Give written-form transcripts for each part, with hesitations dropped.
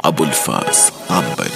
ابوالفضل عنبری.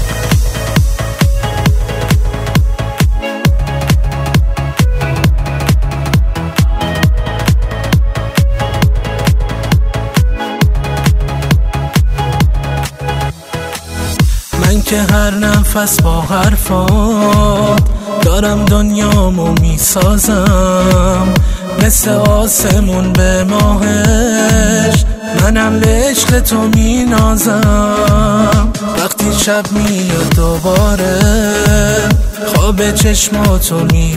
من که هر نفس با حرفات دارم دنیامو میسازم، مثل آسمون به ماهش منم به عشق تو مینازم. وقتی شب میاد دوباره خواب چشماتو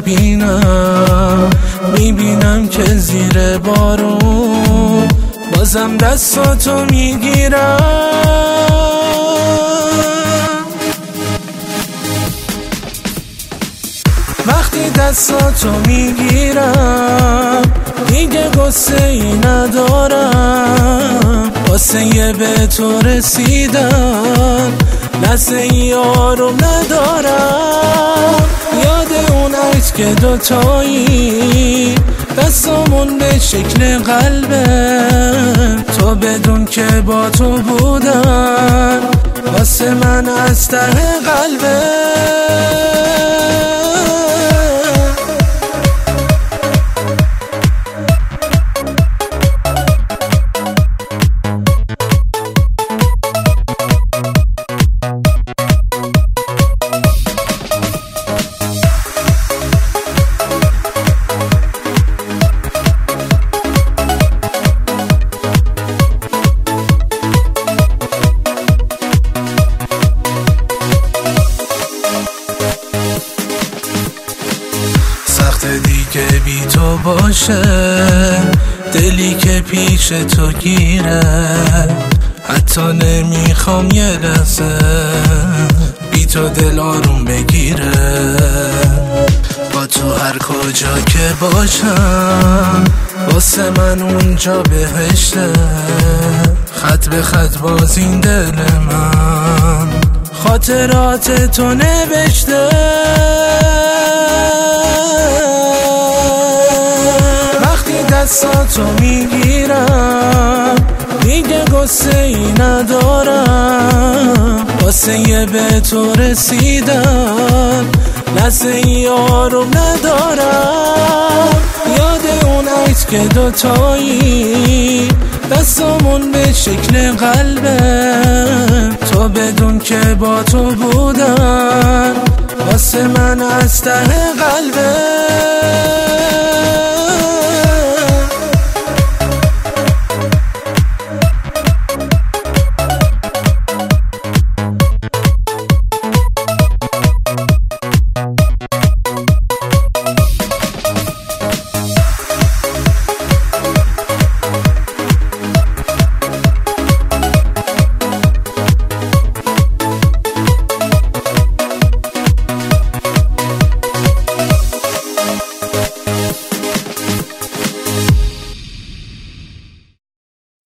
میبینم که زیر بارون بازم دستاتو میگیرم. وقتی دستاتو میگیرم دیگه غصه ای ندارم، واسه یه به تو رسیدن لحظه ای آروم ندارم. یاد اون عکس که دوتایی دستامون به شکل قلبه، تو بدون که با تو بودن واسه من از ته قلبه. دیگه بی تو باشه دلی که پیش تو گیره، حتی نمیخوام یه لحظه بی تو دل آروم بگیره. با تو هر کجا که باشم واسه من اونجا بهشته، خط به خط باز این دل من خاطرات تو نوشته. دستاتو میگیرم دیگه غصه ای ندارم، واسه یه به تو رسیدن لحظه ای آروم ندارم. یاد اون عکس که دوتایی دستامون به شکل قلبه، تو بدون که با تو بودن واسه من از ته قلبه.